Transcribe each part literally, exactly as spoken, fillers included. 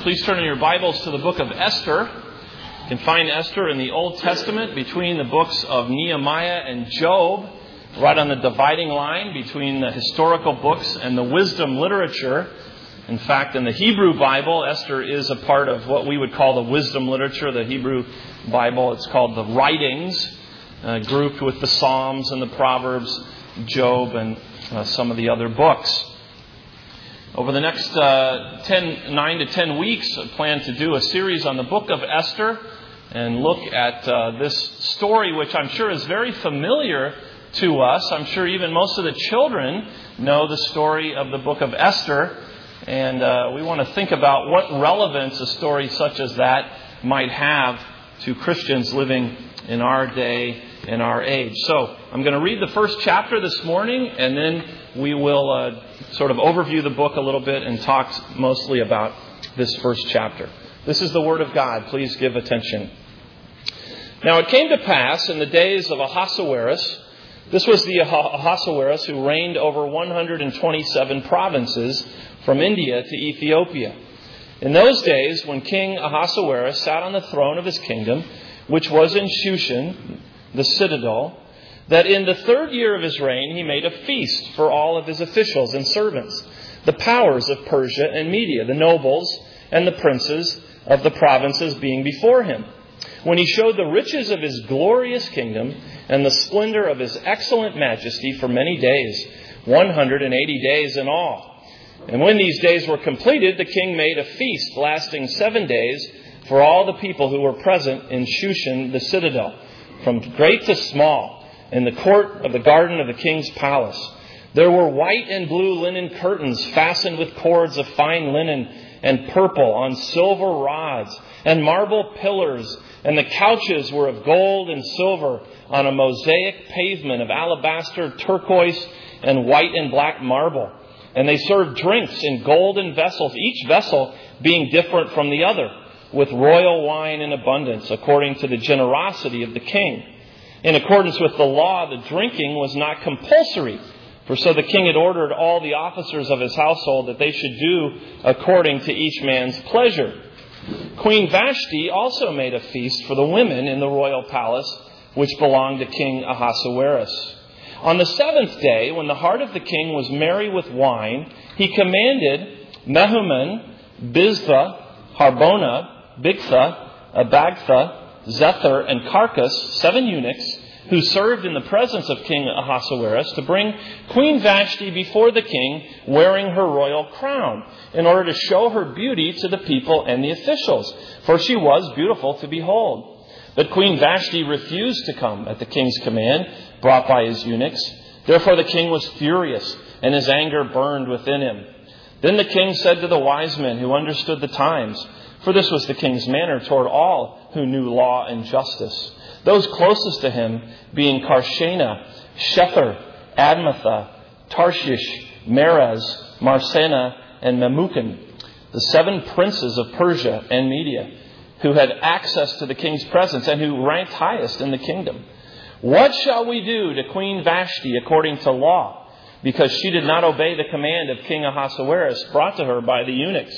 please turn in your Bibles to the book of Esther. You can find Esther in the Old Testament between the books of Nehemiah and Job, right on the dividing line between the historical books and the wisdom literature. In fact, in the Hebrew Bible, Esther is a part of what we would call the wisdom literature. The Hebrew Bible, it's called the writings, uh, grouped with the Psalms and the Proverbs, Job, and uh, some of the other books. Over the next uh, ten, nine to ten weeks, I plan to do a series on the book of Esther and look at uh, this story, which I'm sure is very familiar to us. I'm sure even most of the children know the story of the book of Esther. And uh, we want to think about what relevance a story such as that might have to Christians living in our day, in our age. So I'm going to read the first chapter this morning, and then we will uh, sort of overview the book a little bit and talk mostly about this first chapter. This is the Word of God. Please give attention. Now it came to pass in the days of Ahasuerus, this was the Ahasuerus who reigned over one hundred twenty-seven provinces from India to Ethiopia. In those days, when King Ahasuerus sat on the throne of his kingdom, which was in Shushan, the citadel, that in the third year of his reign he made a feast for all of his officials and servants, the powers of Persia and Media, the nobles and the princes of the provinces being before him, when he showed the riches of his glorious kingdom and the splendor of his excellent majesty for many days, one hundred eighty days in all. And when these days were completed, the king made a feast lasting seven days for all the people who were present in Shushan, the citadel, from great to small, in the court of the garden of the king's palace. There were white and blue linen curtains fastened with cords of fine linen and purple on silver rods, and marble pillars, and the couches were of gold and silver on a mosaic pavement of alabaster, turquoise, and white and black marble. And they served drinks in golden vessels, each vessel being different from the other, with royal wine in abundance, according to the generosity of the king. In accordance with the law, the drinking was not compulsory, for so the king had ordered all the officers of his household that they should do according to each man's pleasure. Queen Vashti also made a feast for the women in the royal palace, which belonged to King Ahasuerus. On the seventh day, when the heart of the king was merry with wine, he commanded Mehuman, Biztha, Harbona, Bigtha, Abagtha, Zethar, and Carcas, seven eunuchs, who served in the presence of King Ahasuerus, to bring Queen Vashti before the king wearing her royal crown, in order to show her beauty to the people and the officials, for she was beautiful to behold. But Queen Vashti refused to come at the king's command, brought by his eunuchs. Therefore the king was furious, and his anger burned within him. Then the king said to the wise men who understood the times, for this was the king's manner toward all who knew law and justice, those closest to him being Karshena, Shepher, Admatha, Tarshish, Meres, Marsena, and Memucan, the seven princes of Persia and Media, who had access to the king's presence and who ranked highest in the kingdom. What shall we do to Queen Vashti according to law? Because she did not obey the command of King Ahasuerus brought to her by the eunuchs.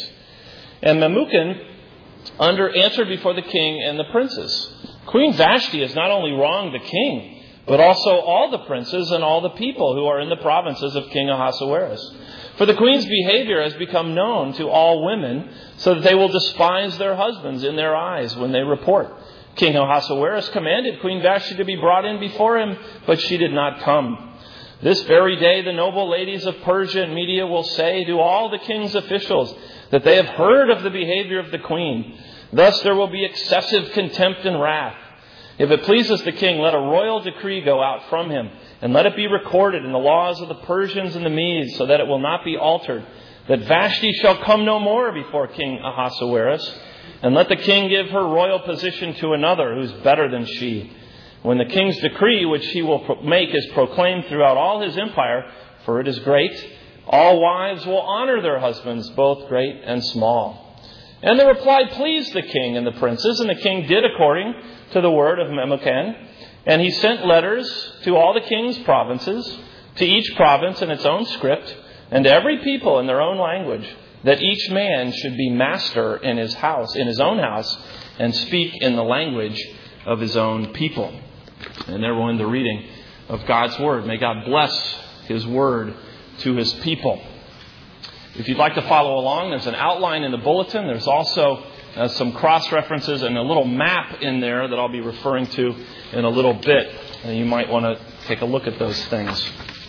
And Memucan under answered before the king and the princes, Queen Vashti has not only wronged the king, but also all the princes and all the people who are in the provinces of King Ahasuerus. For the queen's behavior has become known to all women, so that they will despise their husbands in their eyes when they report. King Ahasuerus commanded Queen Vashti to be brought in before him, but she did not come. This very day the noble ladies of Persia and Media will say to all the king's officials that they have heard of the behavior of the queen. Thus there will be excessive contempt and wrath. If it pleases the king, let a royal decree go out from him, and let it be recorded in the laws of the Persians and the Medes, so that it will not be altered, that Vashti shall come no more before King Ahasuerus, and let the king give her royal position to another who is better than she. When the king's decree, which he will make, is proclaimed throughout all his empire, for it is great, all wives will honor their husbands, both great and small. And the reply pleased the king and the princes, and the king did according to the word of Memucan. And he sent letters to all the king's provinces, to each province in its own script, and to every people in their own language, that each man should be master in his house, in his own house, and speak in the language of his own people. And there we'll end the reading of God's Word. May God bless His Word to His people. If you'd like to follow along, there's an outline in the bulletin. There's also uh, some cross-references and a little map in there that I'll be referring to in a little bit. And you might want to take a look at those things.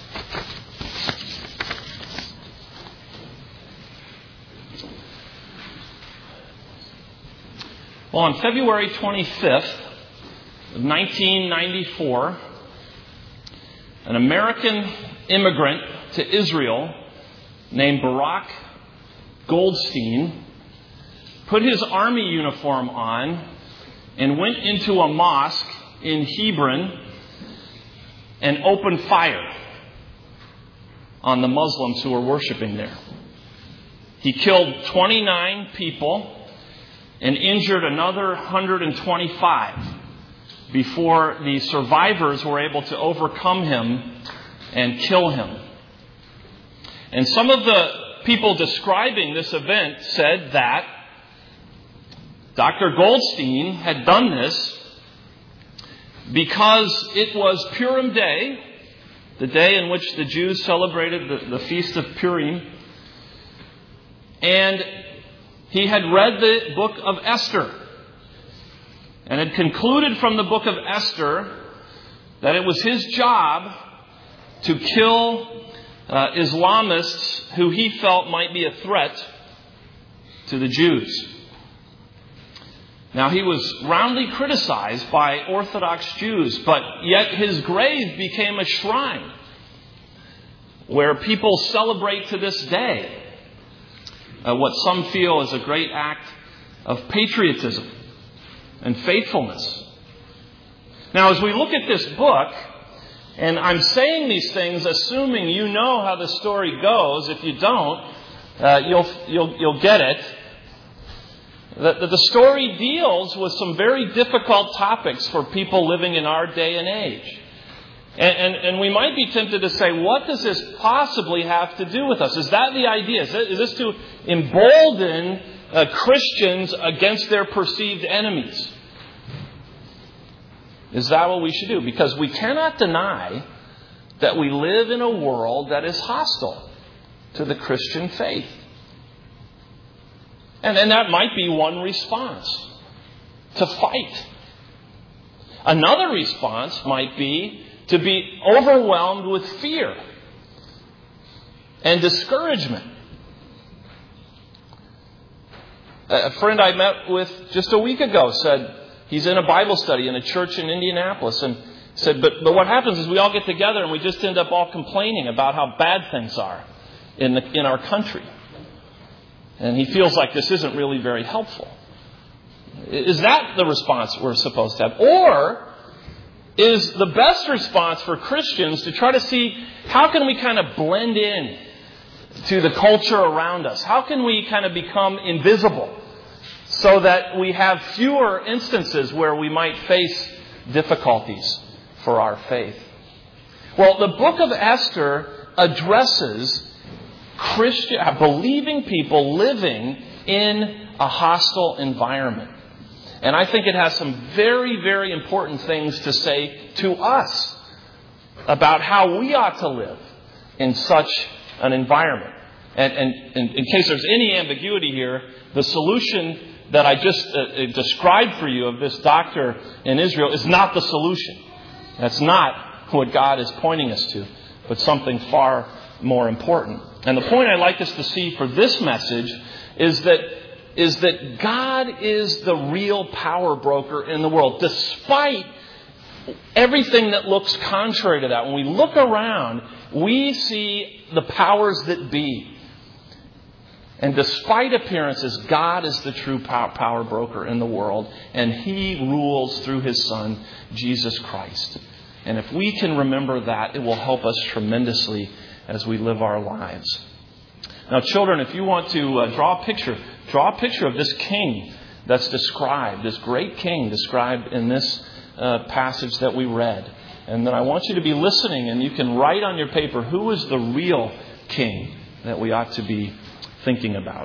Well, on February twenty-fifth of nineteen ninety-four, an American immigrant to Israel named Barak Goldstein put his army uniform on and went into a mosque in Hebron and opened fire on the Muslims who were worshiping there. He killed twenty-nine people and injured another one hundred twenty-five before the survivors were able to overcome him and kill him. And some of the people describing this event said that Doctor Goldstein had done this because it was Purim Day, the day in which the Jews celebrated the, the Feast of Purim, and he had read the book of Esther and had concluded from the book of Esther that it was his job to kill uh, Islamists who he felt might be a threat to the Jews. Now, he was roundly criticized by Orthodox Jews, but yet his grave became a shrine where people celebrate to this day Uh, what some feel is a great act of patriotism and faithfulness. Now, as we look at this book, and I'm saying these things assuming you know how the story goes. If you don't, uh, you'll you'll you'll get it. That the, the story deals with some very difficult topics for people living in our day and age. And, and, and we might be tempted to say, what does this possibly have to do with us? Is that the idea? Is, it, is this to embolden uh, Christians against their perceived enemies? Is that what we should do? Because we cannot deny that we live in a world that is hostile to the Christian faith. And, and that might be one response, to fight. Another response might be to be overwhelmed with fear and discouragement. A friend I met with just a week ago said he's in a Bible study in a church in Indianapolis, and said, but, but what happens is we all get together and we just end up all complaining about how bad things are in the, in our country. And he feels like this isn't really very helpful. Is that the response we're supposed to have? Or is the best response for Christians to try to see how can we kind of blend in to the culture around us? How can we kind of become invisible so that we have fewer instances where we might face difficulties for our faith? Well, the book of Esther addresses Christian, believing people living in a hostile environment. And I think it has some very, very important things to say to us about how we ought to live in such an environment. And, and, and in case there's any ambiguity here, the solution that I just uh, described for you of this doctor in Israel is not the solution. That's not what God is pointing us to, but something far more important. And the point I'd like us to see for this message is that is that God is the real power broker in the world, despite everything that looks contrary to that. When we look around, we see the powers that be. And despite appearances, God is the true power broker in the world, and He rules through His Son, Jesus Christ. And if we can remember that, it will help us tremendously as we live our lives. Now, children, if you want to uh, draw a picture, draw a picture of this king that's described, this great king described in this uh, passage that we read. And then I want you to be listening, and you can write on your paper, who is the real king that we ought to be thinking about?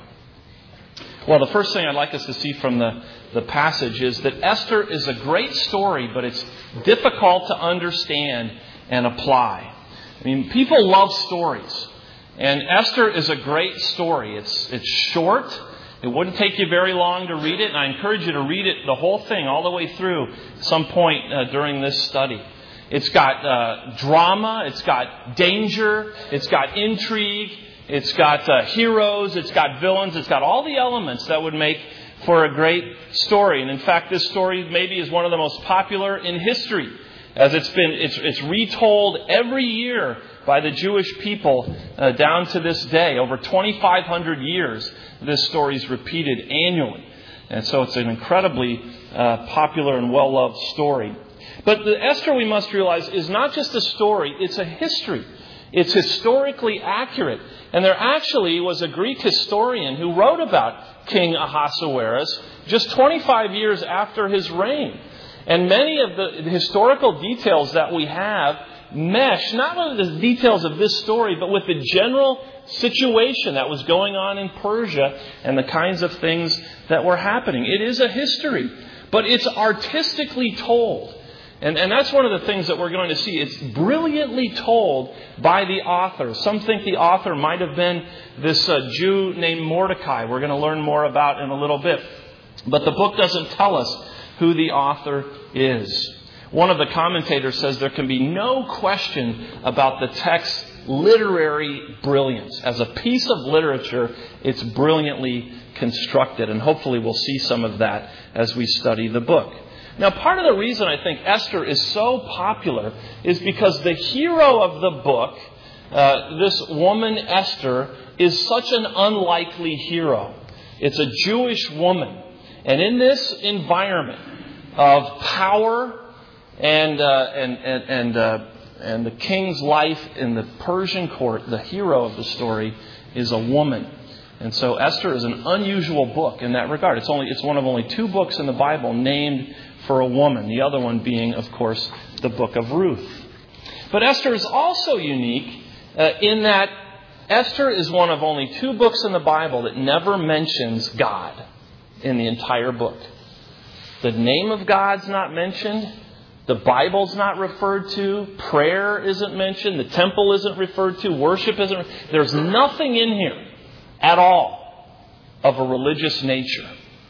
Well, the first thing I'd like us to see from the, the passage is that Esther is a great story, but it's difficult to understand and apply. I mean, people love stories. And Esther is a great story. It's it's short. It wouldn't take you very long to read it. And I encourage you to read it, the whole thing, all the way through some point uh, during this study. It's got uh, drama. It's got danger. It's got intrigue. It's got uh, heroes. It's got villains. It's got all the elements that would make for a great story. And in fact, this story maybe is one of the most popular in history, as it's been it's it's retold every year by the Jewish people uh, down to this day. Over twenty-five hundred years, this story is repeated annually. And so it's an incredibly uh, popular and well-loved story. But the Esther, we must realize, is not just a story, it's a history. It's historically accurate. And there actually was a Greek historian who wrote about King Ahasuerus just twenty-five years after his reign. And many of the historical details that we have mesh not only the details of this story, but with the general situation that was going on in Persia and the kinds of things that were happening. It is a history, but it's artistically told. And, and that's one of the things that we're going to see. It's brilliantly told by the author. Some think the author might have been this uh, Jew named Mordecai. We're going to learn more about in a little bit. But the book doesn't tell us who the author is. One of the commentators says there can be no question about the text's literary brilliance. As a piece of literature, it's brilliantly constructed. And hopefully we'll see some of that as we study the book. Now, part of the reason I think Esther is so popular is because the hero of the book, uh, this woman Esther, is such an unlikely hero. It's a Jewish woman. And in this environment of power and uh, and and and, uh, and the king's life in the Persian court, the hero of the story is a woman. And so Esther is an unusual book in that regard. It's only it's one of only two books in the Bible named for a woman. The other one being, of course, the book of Ruth. But Esther is also unique uh, in that Esther is one of only two books in the Bible that never mentions God in the entire book. The name of God's not mentioned. The Bible's not referred to. Prayer isn't mentioned. The temple isn't referred to. Worship isn't. There's nothing in here at all of a religious nature.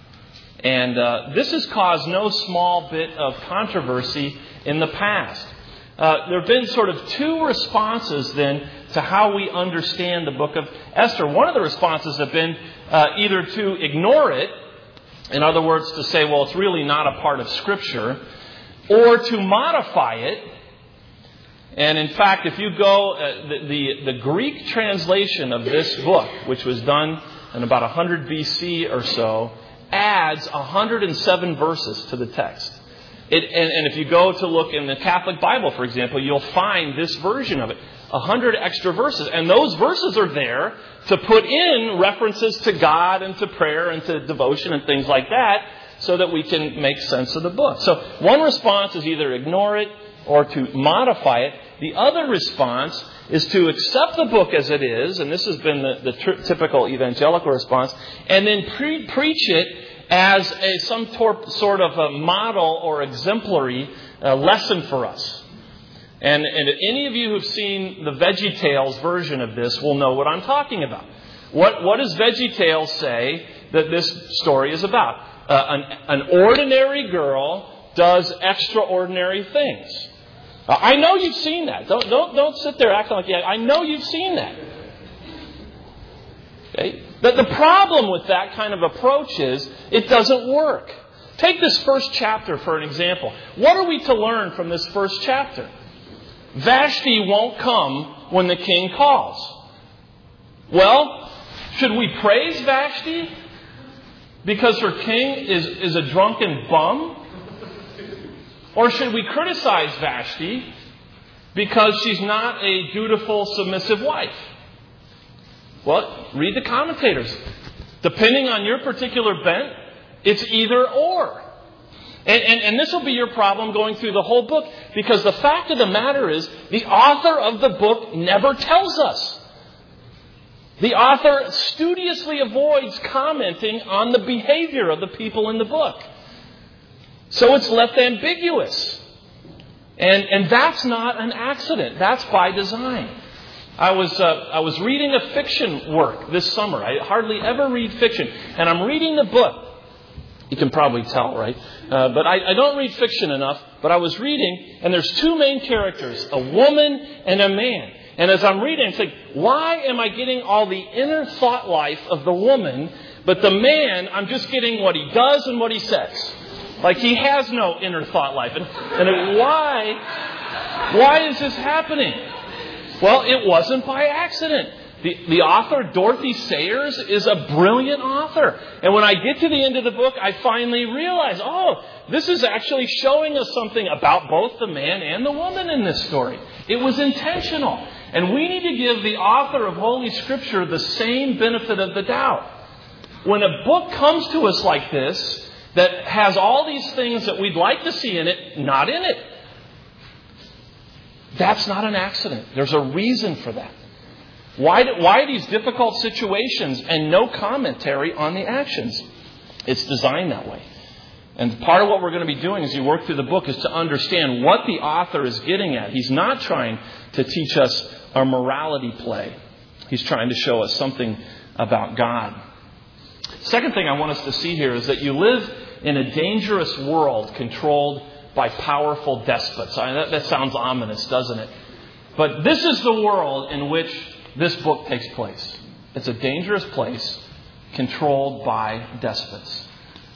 And uh, this has caused no small bit of controversy in the past. Uh, there have been sort of two responses then to how we understand the book of Esther. One of the responses have been uh, either to ignore it, in other words, to say, well, it's really not a part of Scripture, or to modify it. And in fact, if you go, uh, the, the, the Greek translation of this book, which was done in about one hundred B C or so, adds one hundred seven verses to the text. It, and, and if you go to look in the Catholic Bible, for example, you'll find this version of it. one hundred extra verses. And those verses are there to put in references to God and to prayer and to devotion and things like that so that we can make sense of the book. So one response is either ignore it or to modify it. The other response is to accept the book as it is, and this has been the, the tr- typical evangelical response, and then pre- preach it as a, some tor- sort of a model or exemplary uh, lesson for us. And, and any of you who've seen the VeggieTales version of this will know what I'm talking about. What, what does VeggieTales say that this story is about? Uh, an, an ordinary girl does extraordinary things. Uh, I know you've seen that. Don't, don't, don't sit there acting like, yeah, I know you've seen that. Okay? But the problem with that kind of approach is it doesn't work. Take this first chapter for an example. What are we to learn from this first chapter? Vashti won't come when the king calls. Well, should we praise Vashti because her king is, is a drunken bum? Or should we criticize Vashti because she's not a dutiful, submissive wife? Well, read the commentators. Depending on your particular bent, it's either or. And, and, and this will be your problem going through the whole book, because the fact of the matter is the author of the book never tells us. The author studiously avoids commenting on the behavior of the people in the book. So it's left ambiguous. And, and that's not an accident. That's by design. I was uh, I was reading a fiction work this summer. I hardly ever read fiction. And I'm reading the book. You can probably tell, right? Uh, but I, I don't read fiction enough. But I was reading, and there's two main characters, a woman and a man. And as I'm reading, I'm saying, why am I getting all the inner thought life of the woman, but the man, I'm just getting what he does and what he says? Like he has no inner thought life. And, and why, why is this happening? Well, it wasn't by accident. The, the author, Dorothy Sayers, is a brilliant author. And when I get to the end of the book, I finally realize, oh, this is actually showing us something about both the man and the woman in this story. It was intentional. And we need to give the author of Holy Scripture the same benefit of the doubt. When a book comes to us like this, that has all these things that we'd like to see in it, not in it, that's not an accident. There's a reason for that. Why, do, why these difficult situations and no commentary on the actions? It's designed that way. And part of what we're going to be doing as you work through the book is to understand what the author is getting at. He's not trying to teach us a morality play. He's trying to show us something about God. Second thing I want us to see here is that you live in a dangerous world controlled by powerful despots. I mean, that, that sounds ominous, doesn't it? But this is the world in which this book takes place. It's a dangerous place controlled by despots.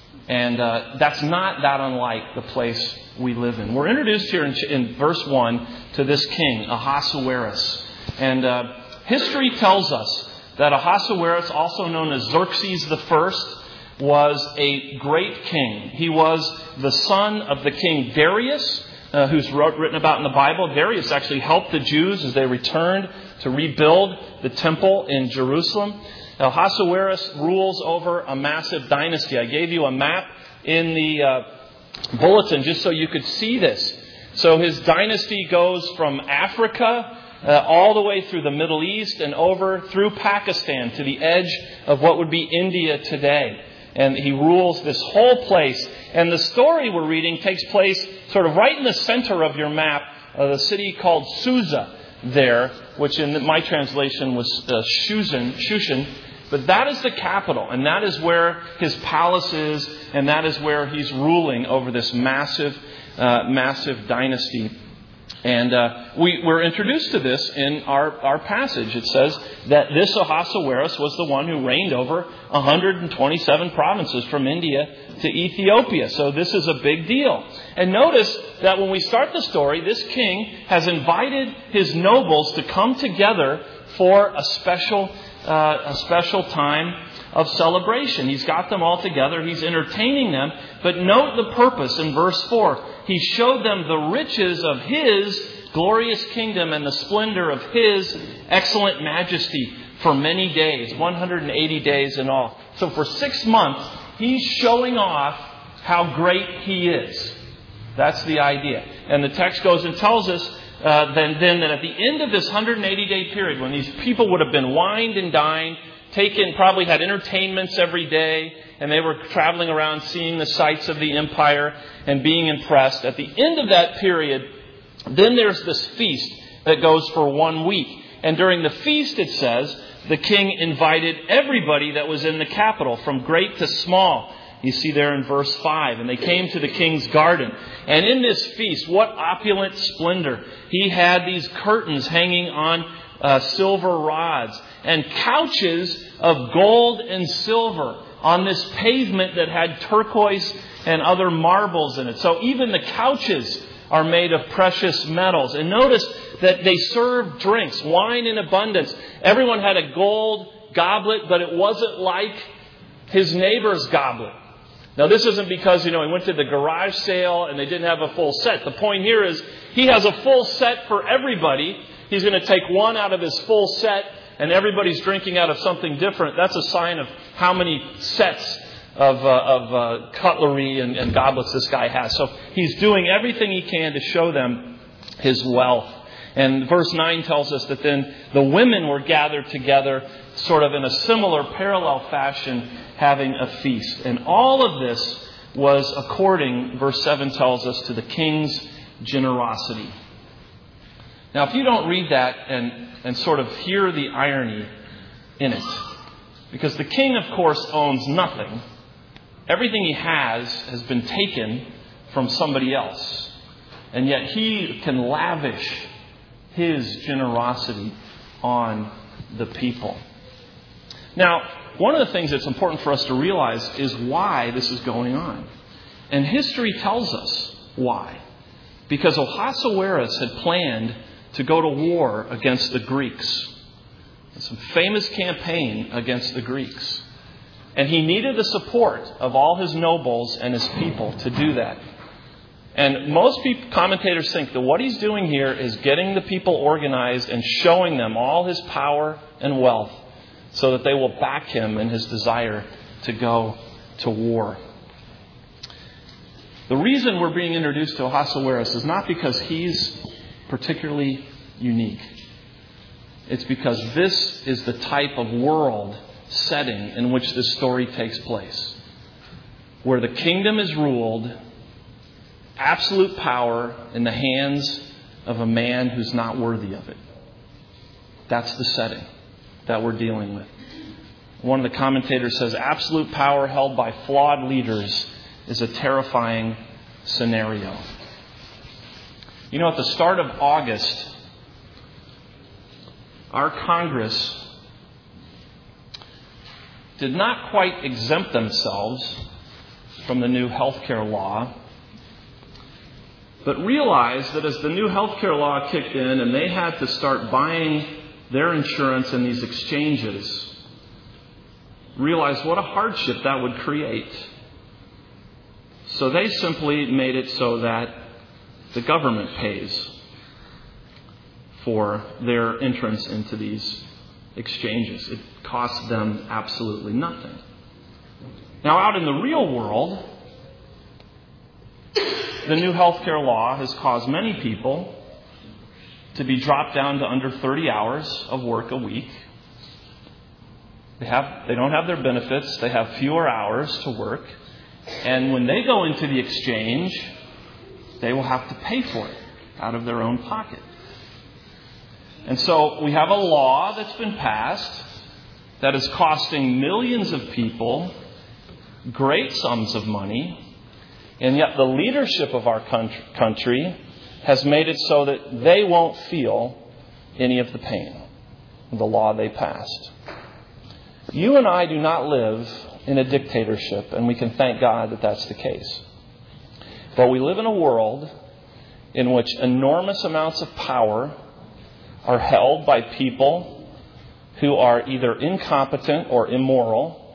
And uh, that's not that unlike the place we live in. We're introduced here in, in verse one to this king, Ahasuerus. And uh, history tells us that Ahasuerus, also known as Xerxes the First, was a great king. He was the son of the king Darius, uh, who's wrote, written about in the Bible. Darius actually helped the Jews as they returned to rebuild the temple in Jerusalem. Ahasuerus rules over a massive dynasty. I gave you a map in the uh, bulletin just so you could see this. So his dynasty goes from Africa uh, all the way through the Middle East and over through Pakistan to the edge of what would be India today. And he rules this whole place. And the story we're reading takes place sort of right in the center of your map, uh, the city called Susa there, which in my translation was uh, Shushan, Shushan. But that is the capital, and that is where his palace is, and that is where he's ruling over this massive, uh, massive dynasty. And uh, we, we're introduced to this in our, our passage. It says that this Ahasuerus was the one who reigned over one hundred twenty-seven provinces from India to Ethiopia. So this is a big deal. And notice that when we start the story, this king has invited his nobles to come together for a special Uh, a special time of celebration. He's got them all together. He's entertaining them. But note the purpose in verse four. He showed them the riches of His glorious kingdom and the splendor of His excellent majesty for many days, one hundred eighty days in all. So for six months, He's showing off how great He is. That's the idea. And the text goes and tells us Uh, then, then that at the end of this one hundred eighty day period, when these people would have been wined and dined, taken, probably had entertainments every day, and they were traveling around seeing the sights of the empire and being impressed. At the end of that period, then there's this feast that goes for one week. And during the feast, it says, the king invited everybody that was in the capital, from great to small. You see there in verse five. And they came to the king's garden. And in this feast, what opulent splendor. He had these curtains hanging on uh, silver rods and couches of gold and silver on this pavement that had turquoise and other marbles in it. So even the couches are made of precious metals. And notice that they served drinks, wine in abundance. Everyone had a gold goblet, but it wasn't like his neighbor's goblet. Now, this isn't because, you know, he went to the garage sale and they didn't have a full set. The point here is he has a full set for everybody. He's going to take one out of his full set and everybody's drinking out of something different. That's a sign of how many sets of, uh, of uh, cutlery and, and goblets this guy has. So he's doing everything he can to show them his wealth. And verse nine tells us that then the women were gathered together sort of in a similar parallel fashion, having a feast. And all of this was according, verse seven tells us, to the king's generosity. Now, if you don't read that and, and sort of hear the irony in it, because the king, of course, owns nothing. Everything he has has been taken from somebody else. And yet he can lavish his generosity on the people. Now, one of the things that's important for us to realize is why this is going on. And history tells us why. Because Ahasuerus had planned to go to war against the Greeks. Some famous campaign against the Greeks. And he needed the support of all his nobles and his people to do that. And most people, commentators think that what he's doing here is getting the people organized and showing them all his power and wealth so that they will back him in his desire to go to war. The reason we're being introduced to Ahasuerus is not because he's particularly unique. It's because this is the type of world setting in which this story takes place. Where the kingdom is ruled, absolute power in the hands of a man who's not worthy of it. That's the setting that we're dealing with. One of the commentators says, absolute power held by flawed leaders is a terrifying scenario. You know, at the start of August, our Congress did not quite exempt themselves from the new health care law, but realized that as the new health care law kicked in and they had to start buying their insurance in these exchanges, realized what a hardship that would create. So they simply made it so that the government pays for their entrance into these exchanges. It costs them absolutely nothing. Now, out in the real world, the new health care law has caused many people to be dropped down to under thirty hours of work a week. They have, they don't have their benefits. They have fewer hours to work. And when they go into the exchange, they will have to pay for it out of their own pocket. And so we have a law that's been passed that is costing millions of people great sums of money. And yet the leadership of our country has made it so that they won't feel any of the pain of the law they passed. You and I do not live in a dictatorship, and we can thank God that that's the case. But we live in a world in which enormous amounts of power are held by people who are either incompetent or immoral,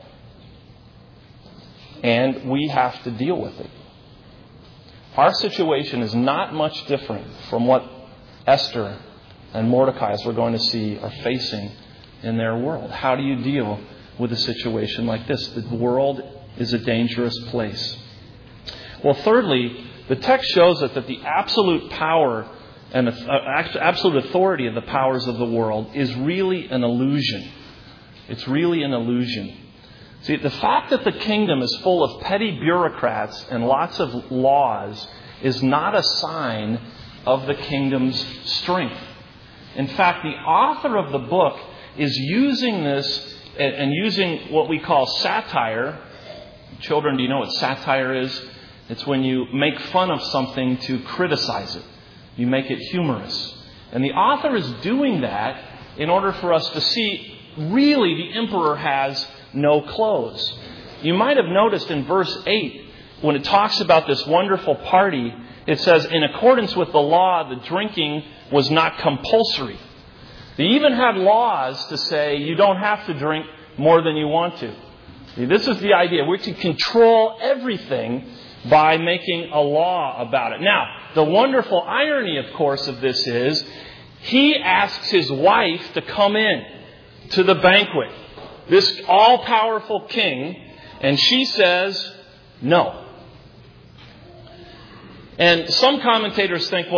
and we have to deal with it. Our situation is not much different from what Esther and Mordecai, as we're going to see, are facing in their world. How do you deal with a situation like this? The world is a dangerous place. Well, thirdly, the text shows us that the absolute power and absolute authority of the powers of the world is really an illusion. It's really an illusion. See, the fact that the kingdom is full of petty bureaucrats and lots of laws is not a sign of the kingdom's strength. In fact, the author of the book is using this and using what we call satire. Children, do you know what satire is? It's when you make fun of something to criticize it. You make it humorous. And the author is doing that in order for us to see, really, the emperor has no clothes. You might have noticed in verse eight, when it talks about this wonderful party, it says, in accordance with the law, the drinking was not compulsory. They even had laws to say you don't have to drink more than you want to. See, this is the idea. We can control everything by making a law about it. Now, the wonderful irony, of course, of this is he asks his wife to come in to the banquet. This all-powerful king, and she says no. And some commentators think, well,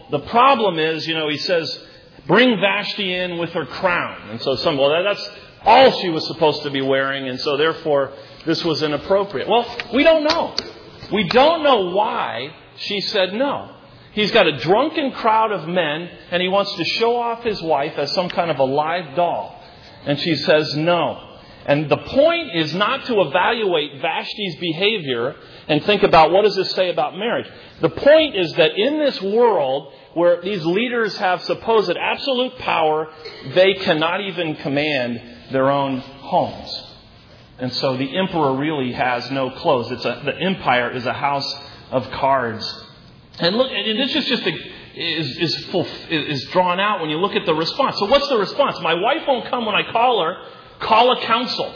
the problem is, you know, he says, bring Vashti in with her crown. And so some, well, that's all she was supposed to be wearing, and so therefore this was inappropriate. Well, we don't know. We don't know why she said no. He's got a drunken crowd of men, and he wants to show off his wife as some kind of a live doll. And she says no. And the point is not to evaluate Vashti's behavior and think about what does this say about marriage. The point is that in this world where these leaders have supposed absolute power, they cannot even command their own homes. And so the emperor really has no clothes. It's a, the empire is a house of cards. And look, and this is just a, is is, full, is drawn out when you look at the response. So what's the response? My wife won't come when I call her. Call a council,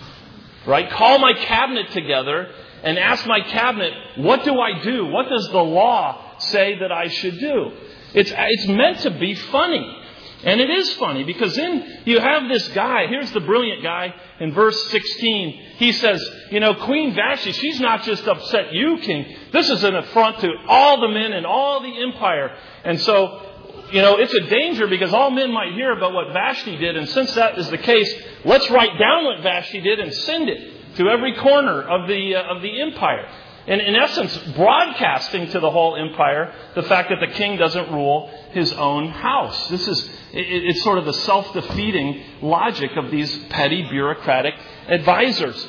right? Call my cabinet together and ask my cabinet, what do I do? What does the law say that I should do? It's it's meant to be funny. And it is funny because then you have this guy. Here's the brilliant guy in verse sixteen. He says, you know, Queen Vashti, she's not just upset you, king. This is an affront to all the men and all the empire. And so, you know, it's a danger because all men might hear about what Vashti did. And since that is the case, let's write down what Vashti did and send it to every corner of the uh, of the empire. And in essence, broadcasting to the whole empire the fact that the king doesn't rule his own house. This is, it, it's sort of the self-defeating logic of these petty bureaucratic advisors.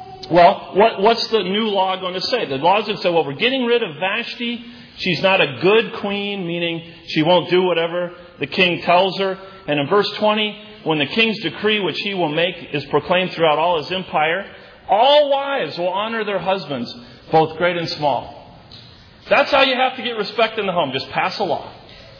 Well, what, what's the new law going to say? The law is going to say, well, we're getting rid of Vashti. She's not a good queen, meaning she won't do whatever the king tells her. And in verse twenty, when the king's decree, which he will make, is proclaimed throughout all his empire, all wives will honor their husbands, both great and small. That's how you have to get respect in the home. Just pass a law.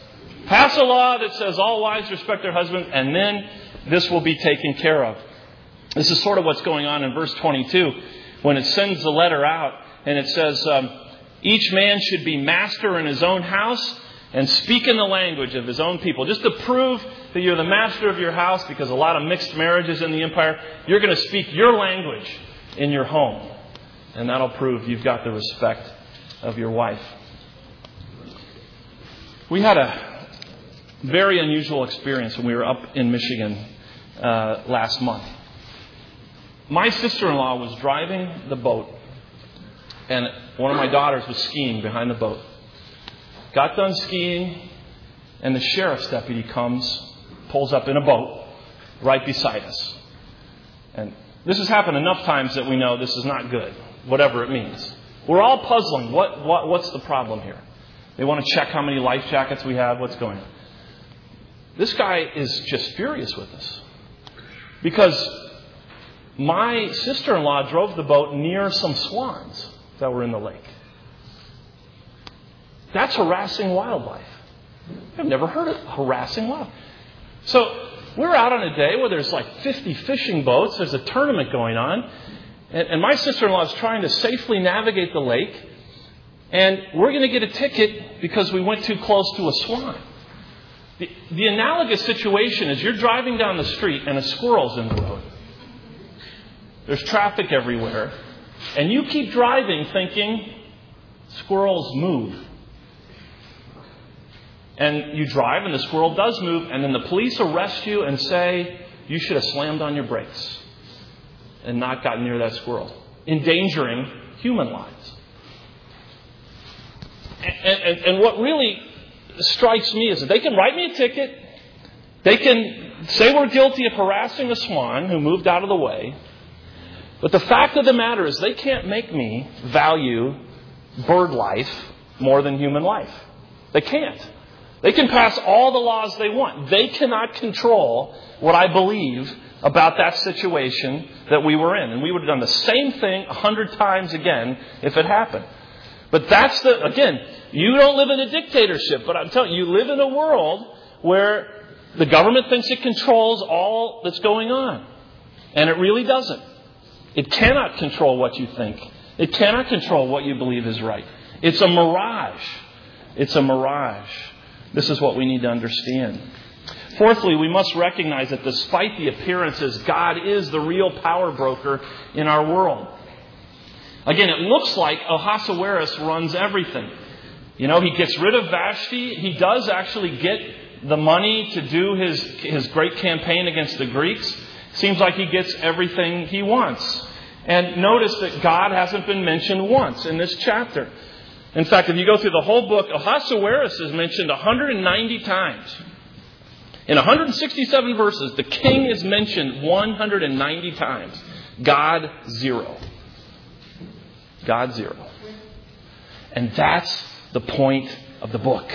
Pass a law that says all wives respect their husbands, and then this will be taken care of. This is sort of what's going on in verse twenty-two when it sends the letter out and it says, um, each man should be master in his own house and speak in the language of his own people. Just to prove that you're the master of your house, because a lot of mixed marriages in the empire, you're going to speak your language in your home. And that'll prove you've got the respect of your wife. We had a very unusual experience when we were up in Michigan uh, last month. My sister-in-law was driving the boat, and one of my daughters was skiing behind the boat. Got done skiing, and the sheriff's deputy comes, pulls up in a boat right beside us. And this has happened enough times that we know this is not good, whatever it means. We're all puzzling. What, what, what's the problem here? They want to check how many life jackets we have. What's going on? This guy is just furious with us because my sister-in-law drove the boat near some swans that were in the lake. That's harassing wildlife. I've never heard of harassing wildlife. So we're out on a day where there's like fifty fishing boats. There's a tournament going on. And, and my sister-in-law is trying to safely navigate the lake. And we're going to get a ticket because we went too close to a swan. The, the analogous situation is you're driving down the street and a squirrel's in the road. There's traffic everywhere. And you keep driving thinking, squirrels move. And you drive and the squirrel does move. And then the police arrest you and say, you should have slammed on your brakes and not gotten near that squirrel, endangering human lives. And, and, and what really strikes me is that they can write me a ticket. They can say we're guilty of harassing a swan who moved out of the way. But the fact of the matter is they can't make me value bird life more than human life. They can't. They can pass all the laws they want. They cannot control what I believe about that situation that we were in. And we would have done the same thing a hundred times again if it happened. But that's the, again, you don't live in a dictatorship, but I'm telling you, you live in a world where the government thinks it controls all that's going on. And it really doesn't. It cannot control what you think. It cannot control what you believe is right. It's a mirage. It's a mirage. This is what we need to understand. Fourthly, we must recognize that despite the appearances, God is the real power broker in our world. Again, it looks like Ahasuerus runs everything. You know, he gets rid of Vashti. He does actually get the money to do his, his great campaign against the Greeks. Seems like he gets everything he wants. And notice that God hasn't been mentioned once in this chapter. In fact, if you go through the whole book, Ahasuerus is mentioned one hundred ninety times. In one hundred sixty-seven verses, the king is mentioned one hundred ninety times. God, zero. God, zero. And that's the point of the book.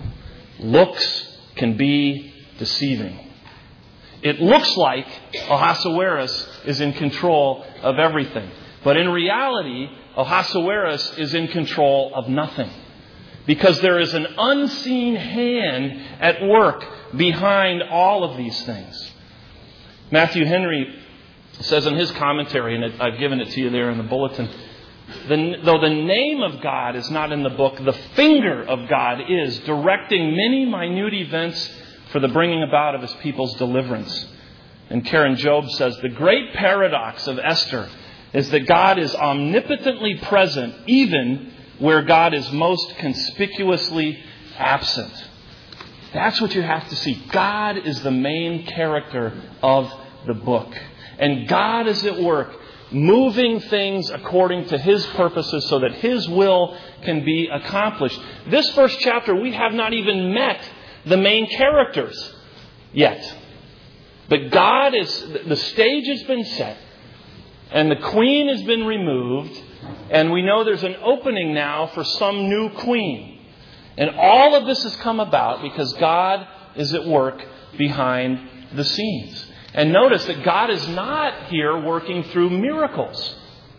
Looks can be deceiving. It looks like Ahasuerus is in control of everything. But in reality, Ahasuerus is in control of nothing. Because there is an unseen hand at work behind all of these things. Matthew Henry says in his commentary, and I've given it to you there in the bulletin, the, though the name of God is not in the book, the finger of God is, directing many minute events for the bringing about of his people's deliverance. And Karen Job says, the great paradox of Esther is that God is omnipotently present even where God is most conspicuously absent. That's what you have to see. God is the main character of the book. And God is at work moving things according to His purposes so that His will can be accomplished. This first chapter, we have not even met the main characters yet. But God is, the stage has been set. And the queen has been removed. And we know there's an opening now for some new queen. And all of this has come about because God is at work behind the scenes. And notice that God is not here working through miracles.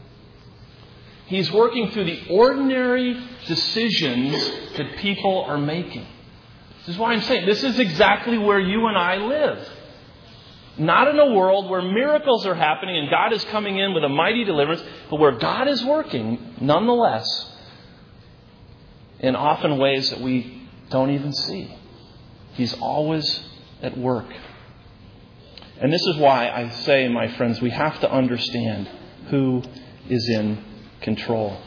He's working through the ordinary decisions that people are making. This is why I'm saying this is exactly where you and I live. Not in a world where miracles are happening and God is coming in with a mighty deliverance, but where God is working, nonetheless, in often ways that we don't even see. He's always at work. And this is why I say, my friends, we have to understand who is in control.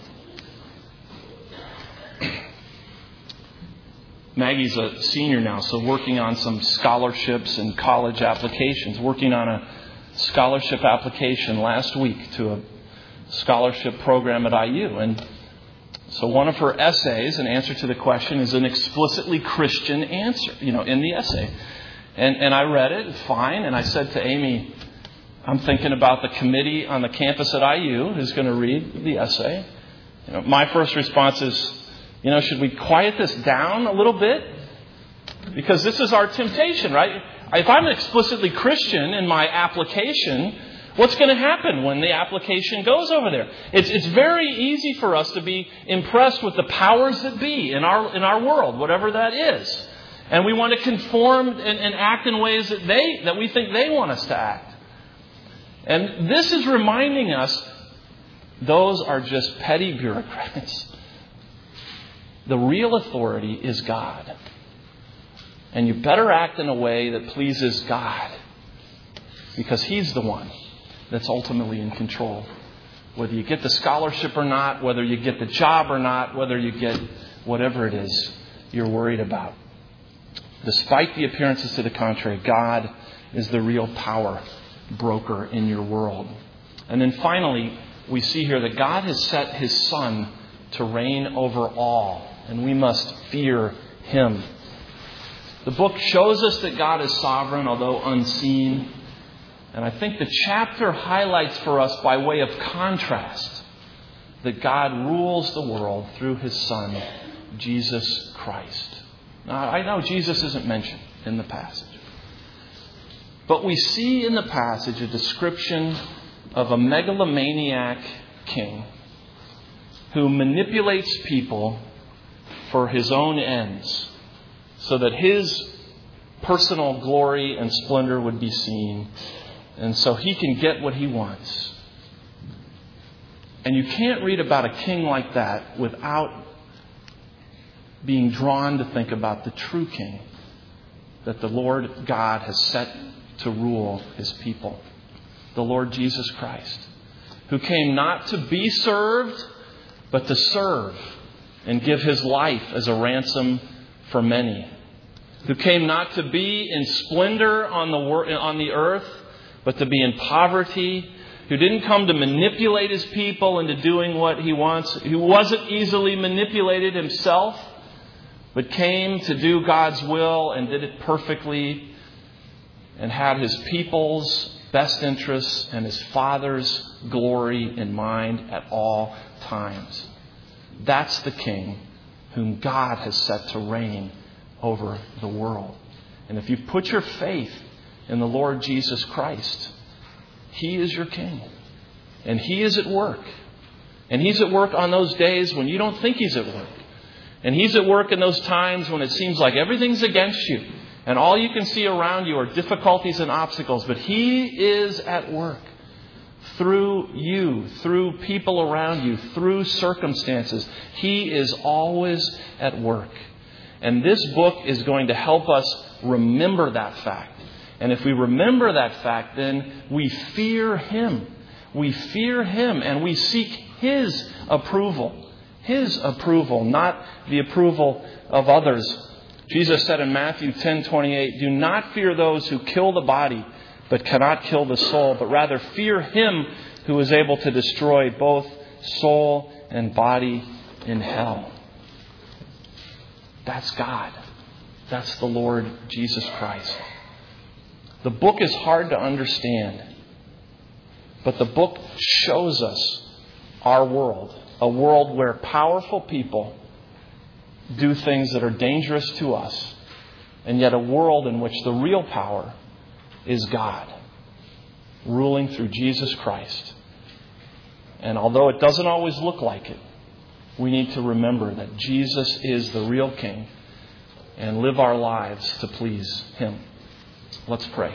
Maggie's a senior now, so working on some scholarships and college applications. Working on a scholarship application last week to a scholarship program at I U. And so one of her essays, in answer to the question, is an explicitly Christian answer, you know, in the essay. And, and I read it, fine, and I said to Amy, I'm thinking about the committee on the campus at I U who's going to read the essay. You know, my first response is, you know, should we quiet this down a little bit? Because this is our temptation, right? If I'm explicitly Christian in my application, what's going to happen when the application goes over there? It's it's very easy for us to be impressed with the powers that be in our in our world, whatever that is. And we want to conform and, and act in ways that they that we think they want us to act. And this is reminding us those are just petty bureaucrats. The real authority is God. And you better act in a way that pleases God. Because He's the one that's ultimately in control. Whether you get the scholarship or not, whether you get the job or not, whether you get whatever it is you're worried about. Despite the appearances to the contrary, God is the real power broker in your world. And then finally, we see here that God has set His Son to reign over all. And we must fear Him. The book shows us that God is sovereign, although unseen. And I think the chapter highlights for us, by way of contrast, that God rules the world through His Son, Jesus Christ. Now, I know Jesus isn't mentioned in the passage. But we see in the passage a description of a megalomaniac king who manipulates people for his own ends, so that his personal glory and splendor would be seen, and so he can get what he wants. And you can't read about a king like that without being drawn to think about the true king that the Lord God has set to rule His people. The Lord Jesus Christ, who came not to be served, but to serve and give his life as a ransom for many. Who came not to be in splendor on the wor- on the earth, but to be in poverty. Who didn't come to manipulate his people into doing what he wants. Who wasn't easily manipulated himself, but came to do God's will and did it perfectly and had his people's best interests and his Father's glory in mind at all times. That's the King whom God has set to reign over the world. And if you put your faith in the Lord Jesus Christ, he is your King. And he is at work. And he's at work on those days when you don't think he's at work. And he's at work in those times when it seems like everything's against you. And all you can see around you are difficulties and obstacles. But he is at work through you, through people around you, through circumstances. He is always at work. And this book is going to help us remember that fact. And if we remember that fact, then we fear him. We fear him and we seek his approval. His approval, not the approval of others. Jesus said in Matthew ten twenty-eight, "Do not fear those who kill the body, but cannot kill the soul, but rather fear him who is able to destroy both soul and body in hell." That's God. That's the Lord Jesus Christ. The book is hard to understand, but the book shows us our world, a world where powerful people do things that are dangerous to us, and yet a world in which the real power is God, ruling through Jesus Christ. And although it doesn't always look like it, we need to remember that Jesus is the real King and live our lives to please him. Let's pray.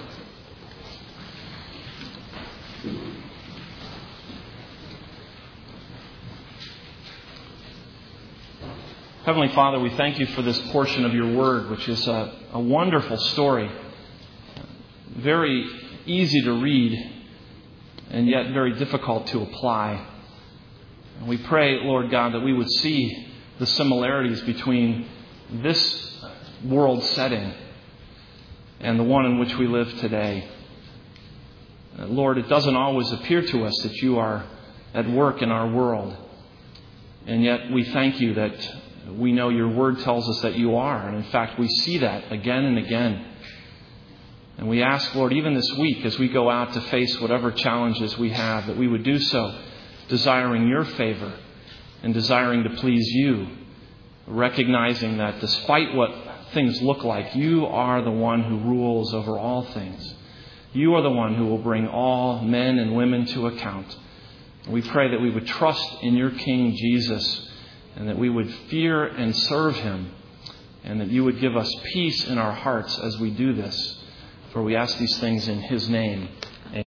Heavenly Father, we thank you for this portion of your word, which is a, a wonderful story. Very easy to read, and yet very difficult to apply. And we pray, Lord God, that we would see the similarities between this world setting and the one in which we live today. Lord, it doesn't always appear to us that you are at work in our world. And yet we thank you that we know your word tells us that you are. And in fact, we see that again and again. And we ask, Lord, even this week as we go out to face whatever challenges we have, that we would do so desiring your favor and desiring to please you, recognizing that despite what things look like, you are the one who rules over all things. You are the one who will bring all men and women to account. We pray that we would trust in your King Jesus, and that we would fear and serve him, and that you would give us peace in our hearts as we do this. For we ask these things in his name.